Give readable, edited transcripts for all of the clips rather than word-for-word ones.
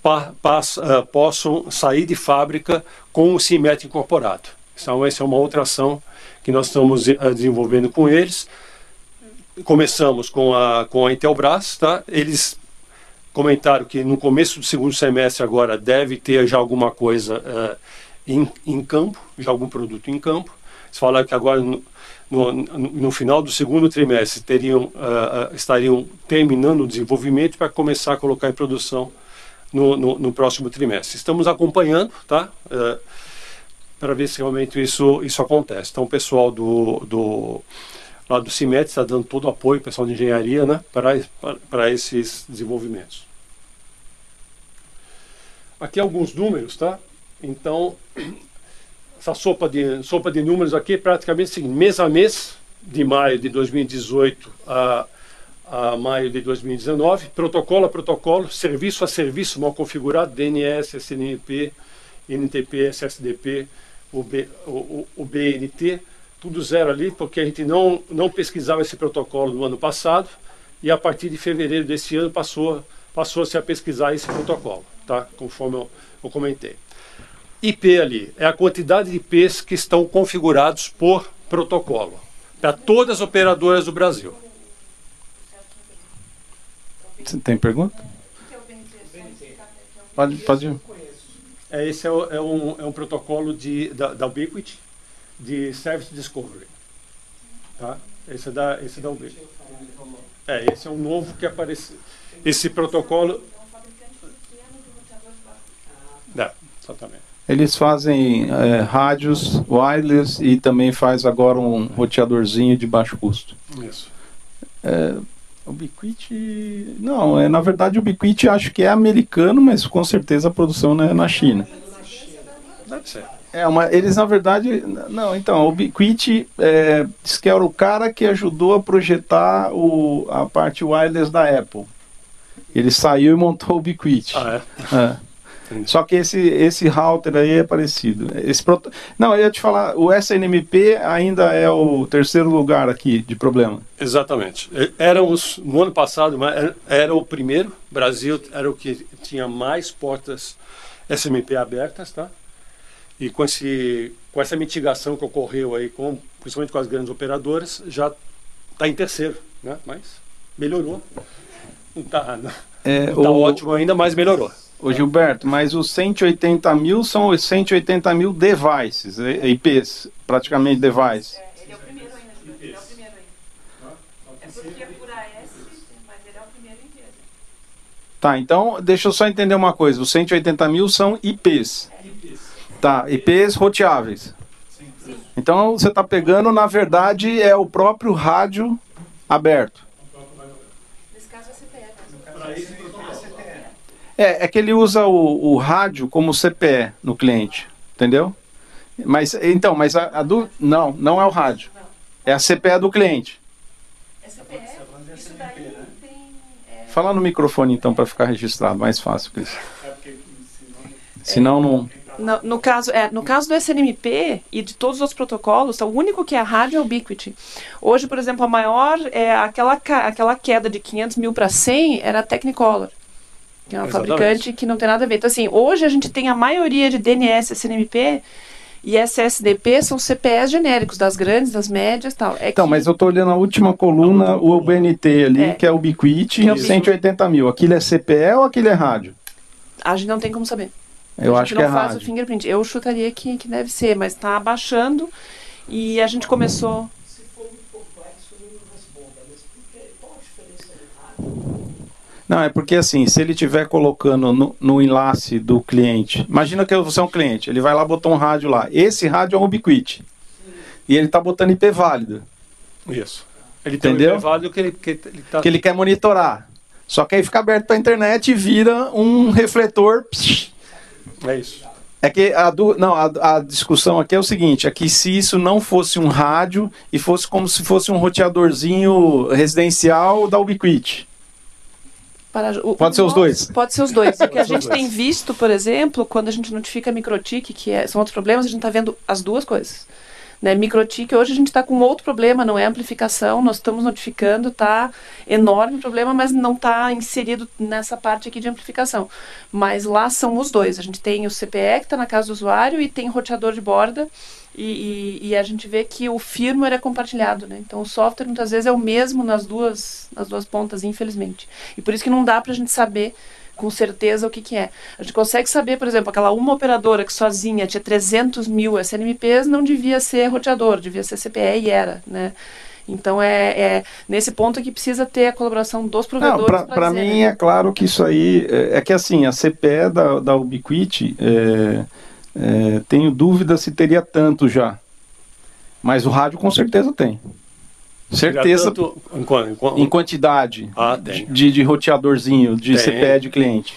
possam sair de fábrica com o CIMET incorporado. Então, essa é uma outra ação que nós estamos desenvolvendo com eles. Começamos com a Intelbras, tá? Eles comentaram que no começo do segundo semestre agora deve ter já alguma coisa em campo, já algum produto em campo. Eles falaram que agora no final do segundo trimestre estariam terminando o desenvolvimento para começar a colocar em produção no próximo trimestre. Estamos acompanhando, tá? Para ver se realmente isso acontece. Então o pessoal lá do CIMET está dando todo o apoio, o pessoal de engenharia, né, para esses desenvolvimentos. Aqui alguns números, tá? Então, essa sopa de números aqui é praticamente o seguinte: mês a mês, de maio de 2018 a maio de 2019, protocolo a protocolo, serviço a serviço mal configurado, DNS, SNMP, NTP, SSDP, o BNT, tudo zero ali, porque a gente não pesquisava esse protocolo no ano passado, e a partir de fevereiro desse ano passou-se a pesquisar esse protocolo, tá? Conforme eu comentei. IP ali é a quantidade de IPs que estão configurados por protocolo, para todas as operadoras do Brasil. Você tem pergunta? Pode ir. Esse é um protocolo da Ubiquiti, de Service Discovery. Tá? Esse é da Ubiquiti. Esse é um novo que apareceu. Esse protocolo... exatamente. Eles fazem rádios wireless e também faz agora um roteadorzinho de baixo custo. Isso. Ubiquiti... Não, na verdade o Ubiquiti acho que é americano, mas com certeza a produção é na China. Deve ser. Eles na verdade... Não, então, o Ubiquiti diz que era o cara que ajudou a projetar a parte wireless da Apple. Ele saiu e montou o Ubiquiti. Só que esse router aí é parecido. Não, eu ia te falar, o SNMP ainda é o terceiro lugar aqui de problema. Exatamente. No ano passado, era o primeiro. Brasil era o que tinha mais portas SNMP abertas, tá? E com essa mitigação que ocorreu aí, principalmente com as grandes operadoras, já está em terceiro, né? Mas melhorou. Não está ótimo ainda, mas melhorou. Ô Gilberto, mas os 180 mil são os 180 mil devices, IPs, praticamente devices. Ele é o primeiro ainda, Gilberto. Ele é o primeiro ainda. É porque é por AS, mas ele é o primeiro inteiro. Tá, então deixa eu só entender uma coisa. Os 180 mil são IPs. Tá, IPs roteáveis. Sim. Então você está pegando, na verdade, é o próprio rádio aberto. Nesse caso é CPE. É que ele usa o rádio como CPE no cliente, entendeu? Mas não é o rádio. É a CPE do cliente. É CPE? Isso daí tem... Fala no microfone então para ficar registrado, mais fácil, Cris. Senão não... No caso do SNMP e de todos os outros protocolos, o único que é a rádio é o Ubiquiti. Hoje, por exemplo, a maior é aquela queda de 500 mil para 100 era a Technicolor, que é uma fabricante que não tem nada a ver. Então, assim, hoje a gente tem a maioria de DNS, SNMP e SSDP são CPEs genéricos, das grandes, das médias e tal. Mas eu estou olhando a última coluna, o BNT ali, que é o Ubiquiti, 180 mil. Aquilo é CPE ou aquilo é rádio? A gente não tem como saber. Eu acho que é rádio. A gente não faz o fingerprint. Eu chutaria que deve ser, mas está abaixando e a gente começou... Se for muito complexo, ele não responda. Mas qual a diferença do rádio? Não, é porque assim, se ele estiver colocando no enlace do cliente... Imagina que você é um cliente, ele vai lá botar um rádio lá. Esse rádio é um Ubiquiti. E ele está botando IP válido. Isso. Ele tem um IP válido que ele quer monitorar. Só que aí fica aberto para a internet e vira um refletor... É isso. É que a discussão aqui é o seguinte, é que se isso não fosse um rádio e fosse como se fosse um roteadorzinho residencial da Ubiquiti. Pode ser os dois? Pode ser os dois. O que a gente tem visto, por exemplo, quando a gente notifica microtik, são outros problemas, a gente está vendo as duas coisas. né? MikroTik, hoje a gente está com outro problema, não é amplificação, nós estamos notificando, tá enorme o problema, mas não está inserido nessa parte aqui de amplificação. Mas lá são os dois, a gente tem o CPE que está na casa do usuário e tem roteador de borda, e a gente vê que o firmware é compartilhado, né? Então o software muitas vezes é o mesmo nas duas pontas, infelizmente. E por isso que não dá para a gente saber com certeza o que é. A gente consegue saber, por exemplo, aquela uma operadora que sozinha tinha 300 mil SNMPs, não devia ser roteador, devia ser CPE e era, né? Então é nesse ponto que precisa ter a colaboração dos provedores. Para mim, né? É claro que isso aí é que assim, a CPE da Ubiquiti, tenho dúvida se teria tanto já, mas o rádio com certeza tem. Certeza, tanto, em quantidade de roteadorzinho, de CPE de cliente.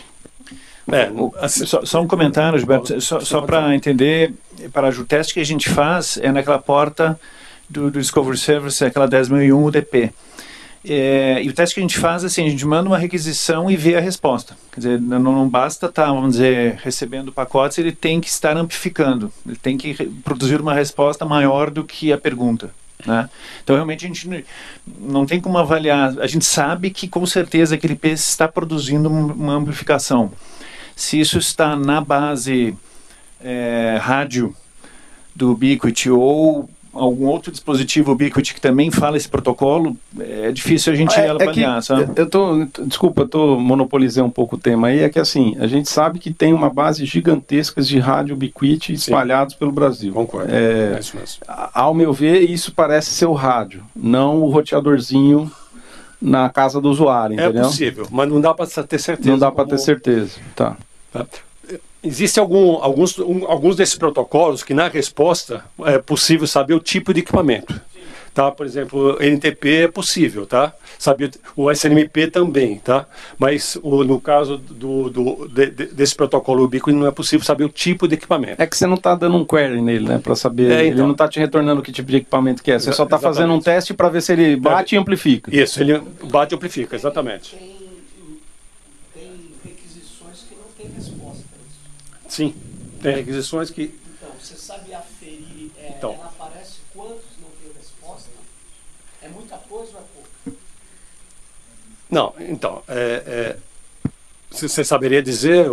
Só um comentário, Gilberto, só para entender, para o teste que a gente faz é naquela porta do Discovery Service, aquela 10.001 UDP. E o teste que a gente faz, assim, a gente manda uma requisição e vê a resposta. Quer dizer, não basta estar, vamos dizer, recebendo pacotes, ele tem que estar amplificando, ele tem que produzir uma resposta maior do que a pergunta. Né? Então realmente a gente não tem como avaliar, a gente sabe que com certeza aquele IP está produzindo uma amplificação. Se isso está na base rádio do Ubiquiti ou algum outro dispositivo Ubiquiti que também fala esse protocolo, é difícil a gente avaliar, sabe? Desculpa, eu monopolizei um pouco o tema aí, é que assim, a gente sabe que tem uma base gigantesca de rádio Ubiquiti espalhados pelo Brasil. Concordo, é isso mesmo. Ao meu ver, isso parece ser o rádio, não o roteadorzinho na casa do usuário, entendeu? É possível, mas não dá para ter certeza. Não dá para ter certeza, tá. Existem alguns desses protocolos que na resposta é possível saber o tipo de equipamento. Tá? Por exemplo, o NTP é possível, tá? Saber o SNMP também, tá? Mas no caso desse protocolo Ubiquiti não é possível saber o tipo de equipamento. É que você não está dando um query nele, né? Para saber, então, ele não está te retornando que tipo de equipamento que é. Você só está fazendo um teste para ver se ele bate e amplifica. Isso, ele bate e amplifica, exatamente. Tem requisições que não tem resposta. Sim, tem requisições que... Então, você sabe aferir, então, ela aparece quantos não tem resposta? É muita coisa ou é pouco? Não, então, você saberia dizer,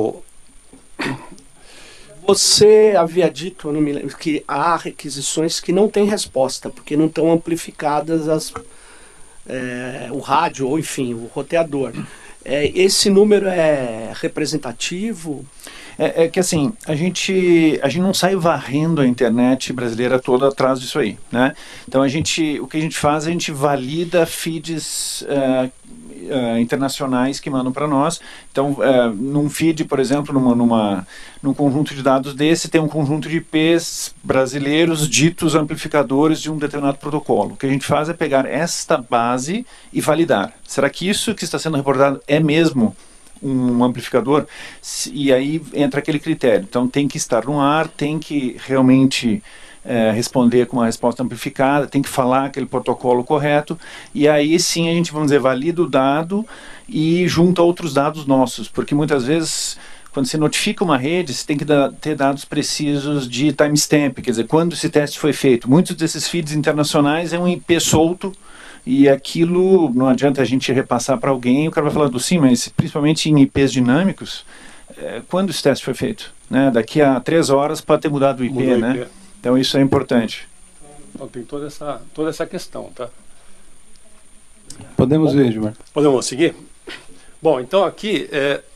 Você havia dito, eu não me lembro, que há requisições que não têm resposta, porque não estão amplificadas o rádio, ou enfim, o roteador. Esse número é representativo? É que assim, a gente não sai varrendo a internet brasileira toda atrás disso aí, né? Então o que a gente faz, a gente valida feeds internacionais que mandam para nós. Então, num feed, por exemplo, num conjunto de dados desse, tem um conjunto de IPs brasileiros ditos amplificadores de um determinado protocolo. O que a gente faz é pegar esta base e validar. Será que isso que está sendo reportado é mesmo um amplificador? E aí entra aquele critério. Então tem que estar no ar, tem que realmente responder com uma resposta amplificada, tem que falar aquele protocolo correto, e aí sim a gente, vamos dizer, valida o dado e junta outros dados nossos, porque muitas vezes quando você notifica uma rede, você tem que ter dados precisos de timestamp, quer dizer, quando esse teste foi feito. Muitos desses feeds internacionais é um IP solto, e aquilo não adianta a gente repassar para alguém, o cara vai falar sim, mas principalmente em IPs dinâmicos, quando esse teste foi feito? Né? Daqui a 3 horas pode ter mudado o IP, né? Então isso é importante. Então tem toda essa questão, tá? Podemos ver, Gilberto. Podemos seguir? Bom, então aqui,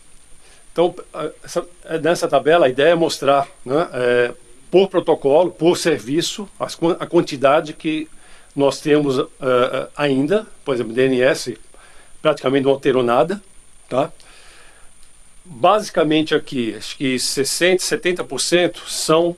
nessa tabela a ideia é mostrar, né, por protocolo, por serviço, a quantidade que nós temos ainda. Por exemplo, DNS praticamente não alterou nada, tá? Basicamente aqui, acho que 60%, 70% são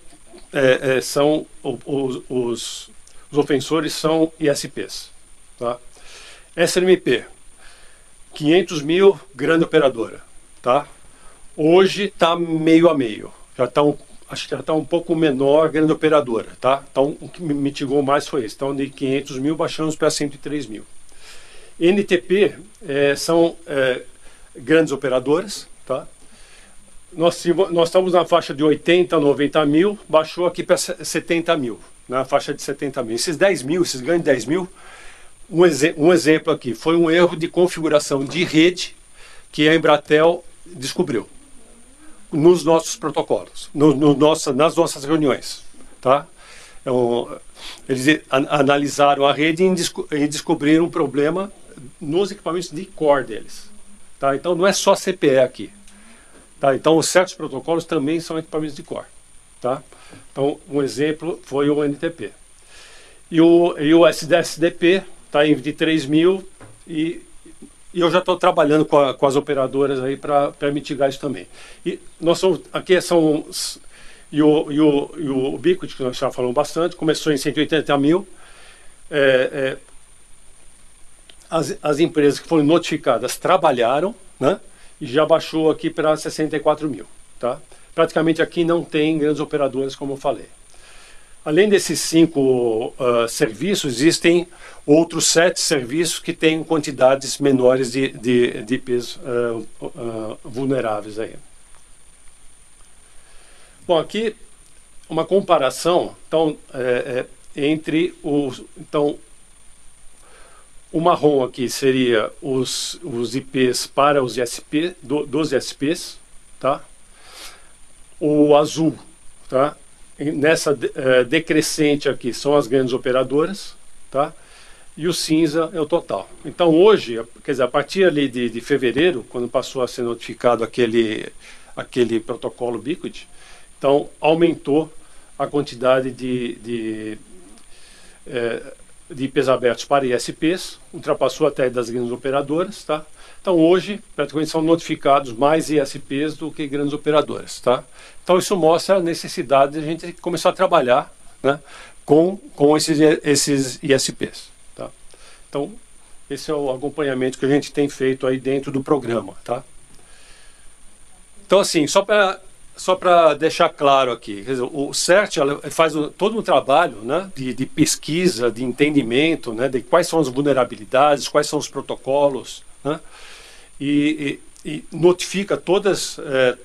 os ofensores são ISPs, tá? SNMP, 500 mil, grande operadora, tá? Hoje está meio a meio, acho que já está um pouco menor, grande operadora, tá? Então o que mitigou mais foi isso. Então de 500 mil baixamos para 103 mil. NTP são grandes operadoras, tá? Nós estamos na faixa de 80 a 90 mil, baixou aqui para 70 mil, na faixa de 70 mil. Esses 10 mil, esses ganhos de 10 mil, um exemplo aqui, foi um erro de configuração de rede que a Embratel descobriu nos nossos protocolos, nas nossas reuniões, tá? Eles analisaram a rede e descobriram um problema nos equipamentos de core deles, tá? Então não é só CPE aqui, tá? Então certos protocolos também são equipamentos de core, tá? Então um exemplo foi o NTP e o SDP está em 23 mil e eu já estou trabalhando com as operadoras aí para mitigar isso também. E nós somos aqui e o Ubiquiti, que nós já falamos bastante, começou em 180 mil. As empresas que foram notificadas trabalharam, né? E já baixou aqui para 64 mil. Tá? Praticamente aqui não tem grandes operadoras, como eu falei. Além desses 5 serviços, existem outros 7 serviços que têm quantidades menores de IPs vulneráveis aí. Bom, aqui uma comparação então, entre então, o marrom aqui seria os IPs para os ISP, dos ISPs, tá? O azul, tá? Nessa decrescente aqui são as grandes operadoras, tá? E o cinza é o total. Então hoje, quer dizer, a partir ali de fevereiro, quando passou a ser notificado aquele protocolo Ubiquiti, então aumentou a quantidade de IPs abertos para ISPs, ultrapassou até das grandes operadoras, tá? Então hoje praticamente são notificados mais ISPs do que grandes operadoras, tá? Então isso mostra a necessidade de a gente começar a trabalhar, né, com esses ISPs, tá? Então esse é o acompanhamento que a gente tem feito aí dentro do programa, tá? Então assim, só para deixar claro aqui, quer dizer, o CERT faz todo um trabalho, né, de pesquisa, de entendimento, né, de quais são as vulnerabilidades, quais são os protocolos, né, e notifica todos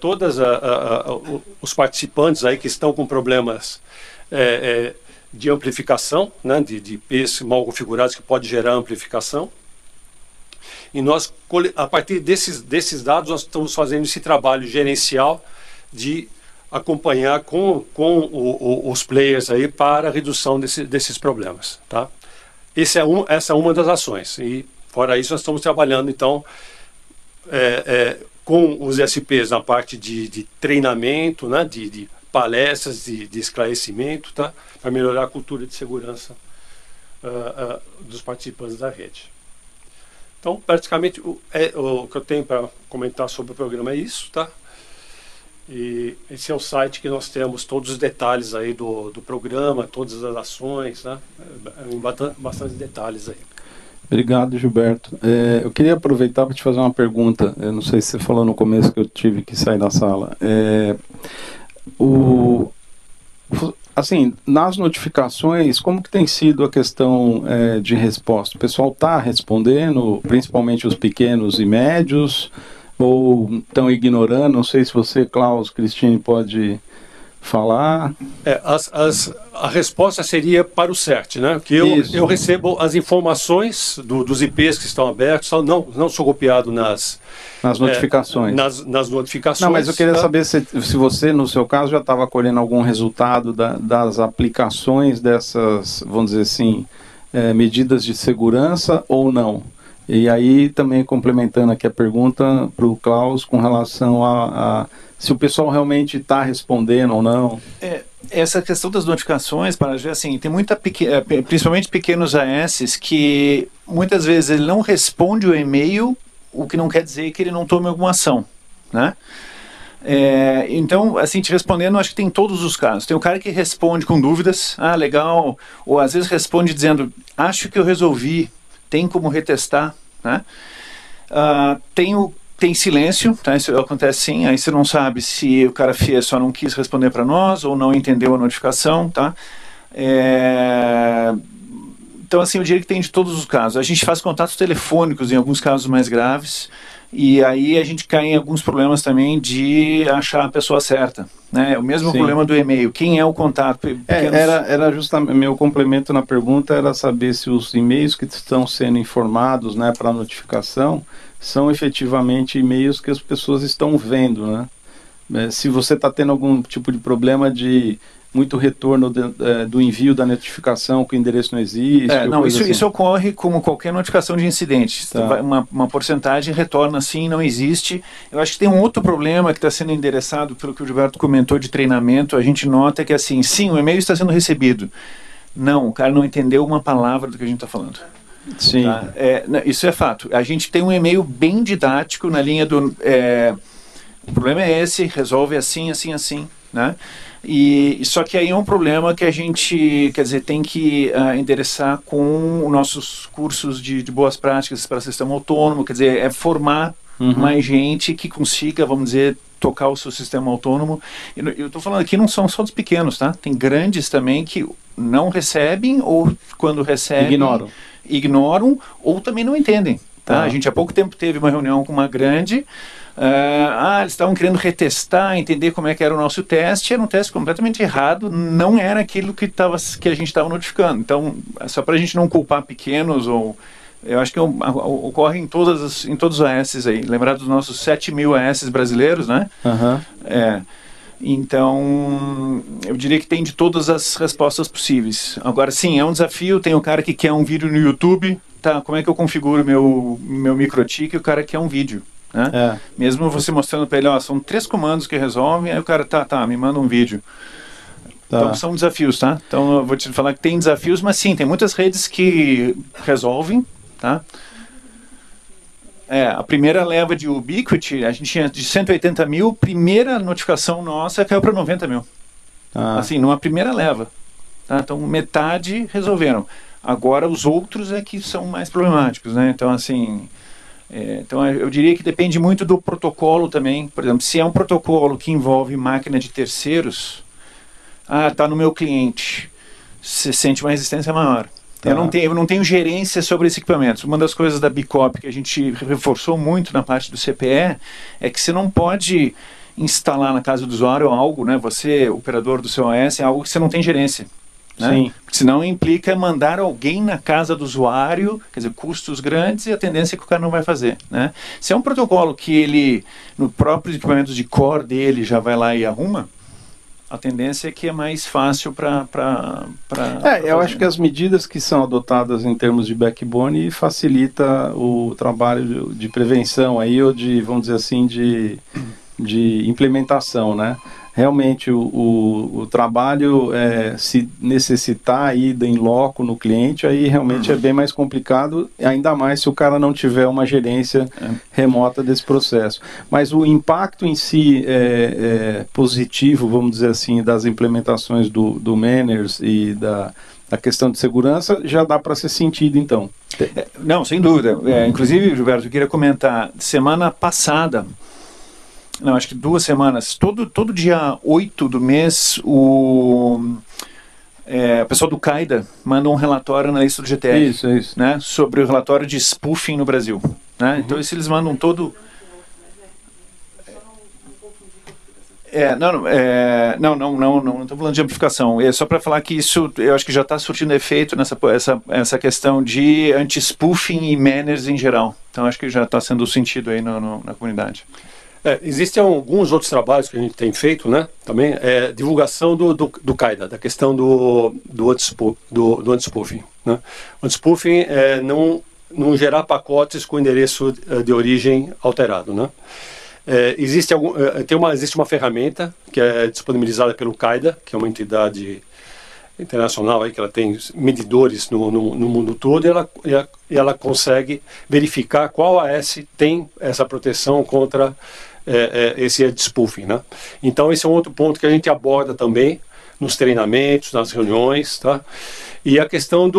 os participantes aí que estão com problemas de amplificação, né, de IPs mal configurados que pode gerar amplificação. E nós, a partir desses dados, nós estamos fazendo esse trabalho gerencial de acompanhar com os players aí para a redução desses problemas, tá? Essa é uma das ações. E fora isso, nós estamos trabalhando então com os SPs na parte de treinamento, né, de palestras, de esclarecimento, tá? Para melhorar a cultura de segurança dos participantes da rede. Então, praticamente, o que eu tenho para comentar sobre o programa é isso, tá? E esse é o site que nós temos todos os detalhes aí do programa, todas as ações, né? Bastante detalhes aí. Obrigado, Gilberto. Eu queria aproveitar para te fazer uma pergunta. Eu não sei se você falou no começo que eu tive que sair da sala. Assim, nas notificações, como que tem sido a questão de resposta? O pessoal está respondendo, principalmente os pequenos e médios, ou estão ignorando? Não sei se você, Klaus, Cristine, pode falar. A resposta seria para o CERT, né? Que eu recebo as informações dos IPs que estão abertos, não sou copiado nas notificações. Nas notificações. Não, mas eu queria saber se você, no seu caso, já estava colhendo algum resultado das aplicações dessas, vamos dizer assim, medidas de segurança ou não. E aí, também complementando aqui a pergunta para o Klaus com relação a se o pessoal realmente está respondendo ou não. Essa questão das notificações, assim, tem principalmente pequenos AS que muitas vezes ele não responde o e-mail, o que não quer dizer que ele não tome alguma ação, né? Então, assim, te respondendo, acho que tem todos os casos. Tem o cara que responde com dúvidas, legal, ou às vezes responde dizendo, acho que eu resolvi, tem como retestar, né? Tem silêncio, tá? Isso acontece sim, aí você não sabe se o cara fez, só não quis responder para nós ou não entendeu a notificação, tá? Então, assim, eu diria que tem de todos os casos. A gente faz contatos telefônicos em alguns casos mais graves, E aí a gente cai em alguns problemas também de achar a pessoa certa, né? O mesmo Sim. problema do e-mail. Quem é o contato? Era justamente meu complemento na pergunta era saber se os e-mails que estão sendo informados, né, para notificação são efetivamente e-mails que as pessoas estão vendo, né? Se você está tendo algum tipo de problema de muito retorno do envio da notificação que o endereço não existe. Não, assim. isso ocorre como qualquer notificação de incidente. Tá. Uma porcentagem retorna assim, não existe. Eu acho que tem um outro problema que está sendo endereçado pelo que o Gilberto comentou de treinamento. A gente nota que assim, sim, o e-mail está sendo recebido. Não, o cara não entendeu uma palavra do que a gente está falando. Sim. Tá? Isso é fato. A gente tem um e-mail bem didático na linha do... o problema é esse, resolve assim, assim, assim, né? E só que aí é um problema que a gente, quer dizer, tem que endereçar com os nossos cursos de boas práticas para sistema autônomo, quer dizer, é formar mais gente que consiga, vamos dizer, tocar o seu sistema autônomo. Eu estou falando aqui não são só dos pequenos, tá? Tem grandes também que não recebem ou quando recebem ignoram ou também não entendem. Tá? A gente há pouco tempo teve uma reunião com uma grande. Eles estavam querendo retestar, entender como é que era o nosso teste. Era um teste completamente errado, não era aquilo que a gente estava notificando. Então, só para a gente não culpar pequenos, eu acho que ocorre em todos os AS aí. Lembrar dos nossos 7.000 AS brasileiros, né? Então, eu diria que tem de todas as respostas possíveis. Agora, sim, é um desafio. Tem o cara que quer um vídeo no YouTube. Tá, como é que eu configuro meu microtik e o cara quer um vídeo? Né? Mesmo você mostrando para ele, são 3 comandos que resolvem, aí o cara, me manda um vídeo. Então são desafios, tá? Então eu vou te falar que tem desafios, mas sim, tem muitas redes que resolvem, tá? A primeira leva de Ubiquiti, a gente tinha de 180 mil, primeira notificação nossa caiu para 90 mil. Assim, numa primeira leva. Tá? Então metade resolveram. Agora os outros é que são mais problemáticos, né? Então, assim... então eu diria que depende muito do protocolo também. Por exemplo, se é um protocolo que envolve máquina de terceiros, está no meu cliente, você sente uma resistência maior. Eu não tenho gerência sobre esses equipamentos. Uma das coisas da Bicop que a gente reforçou muito na parte do CPE é que você não pode instalar na casa do usuário algo, né? Você, operador do seu OS, é algo que você não tem gerência. Né? Sim. Senão implica mandar alguém na casa do usuário, quer dizer, custos grandes, e a tendência é que o cara não vai fazer. Né? Se é um protocolo que ele, no próprio equipamento de core dele, já vai lá e arruma, a tendência é que é mais fácil para eu acho que as medidas que são adotadas em termos de backbone facilita o trabalho de prevenção aí, ou de, vamos dizer assim, de implementação, né? Realmente o trabalho, se necessitar ida em loco no cliente, aí realmente é bem mais complicado, ainda mais se o cara não tiver uma gerência remota desse processo. Mas o impacto em si positivo, vamos dizer assim, das implementações do Manners e da questão de segurança, já dá para ser sentido, então. Não, sem dúvida. Inclusive, Gilberto, eu queria comentar, semana passada, acho que 2 semanas, todo dia 8 do mês, o pessoal do CAIDA manda um relatório na lista do GTR. Isso. Né, sobre o relatório de spoofing no Brasil. Né? Então, isso eles mandam todo... Não estou falando de amplificação. É só para falar que isso, eu acho que já está surtindo efeito essa questão de anti-spoofing e manners em geral. Então, acho que já está sendo sentido aí na comunidade. Existem alguns outros trabalhos que a gente tem feito, né? Também divulgação do CAIDA, da questão do anti-spoofing. Né? O anti-spoofing é não gerar pacotes com endereço de origem alterado, né? Existe uma ferramenta que é disponibilizada pelo CAIDA, que é uma entidade internacional aí, que ela tem medidores no mundo todo, e ela consegue verificar qual AS tem essa proteção contra esse spoofing, né? Então esse é um outro ponto que a gente aborda também nos treinamentos, nas reuniões, tá? E a questão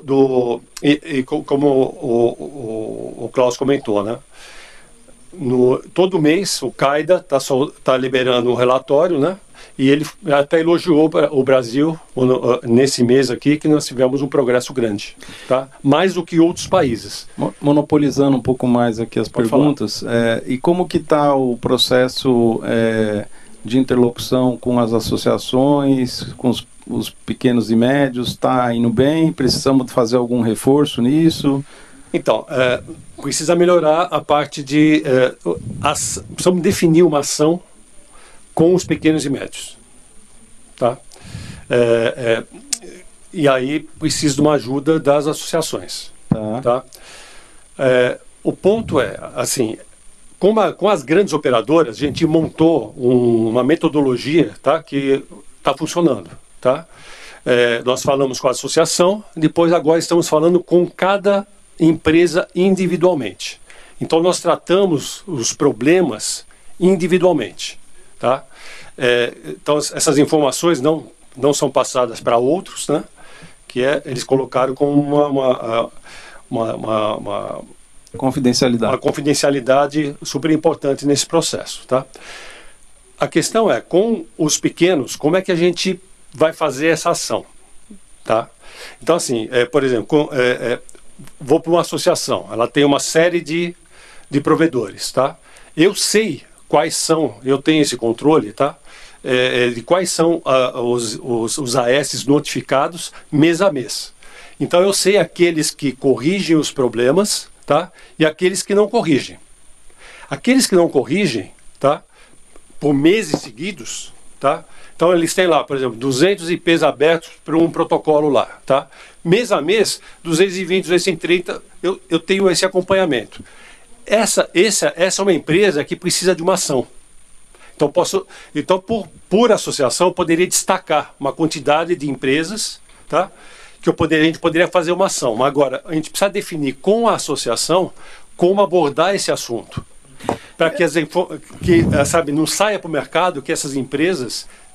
como o Klaus comentou, né? Todo mês o CAIDA está liberando um relatório, né? E ele até elogiou o Brasil nesse mês aqui, que nós tivemos um progresso grande, tá? Mais do que outros países. Monopolizando um pouco mais aqui as perguntas, e como que está o processo de interlocução com as associações, com os pequenos e médios? Está indo bem? Precisamos fazer algum reforço nisso? Então, precisa melhorar a parte de... precisamos definir uma ação com os pequenos e médios, tá? E aí precisa de uma ajuda das associações, tá? O ponto é, assim, com as grandes operadoras, a gente montou uma metodologia, tá, que está funcionando, tá? Nós falamos com a associação, depois agora estamos falando com cada empresa individualmente. Então nós tratamos os problemas individualmente, tá? Então essas informações não são passadas para outros, né? Que eles colocaram como uma confidencialidade super importante nesse processo, tá? A questão é, com os pequenos, como é que a gente vai fazer essa ação, tá? Então assim, por exemplo, vou para uma associação, ela tem uma série de provedores, tá? Eu sei quais são, eu tenho esse controle, tá? De quais são os AS notificados mês a mês. Então eu sei aqueles que corrigem os problemas, tá? E aqueles que não corrigem. Aqueles que não corrigem, tá? Por meses seguidos, tá? Então eles têm lá, por exemplo, 200 IPs abertos para um protocolo lá, tá? Mês a mês, 220, 230, eu tenho esse acompanhamento. Essa é uma empresa que precisa de uma ação. Então por associação, eu poderia destacar uma quantidade de empresas, tá? Que a gente poderia fazer uma ação. Mas agora, a gente precisa definir com a associação como abordar esse assunto. Para que, sabe, não saia para o mercado que essas empresas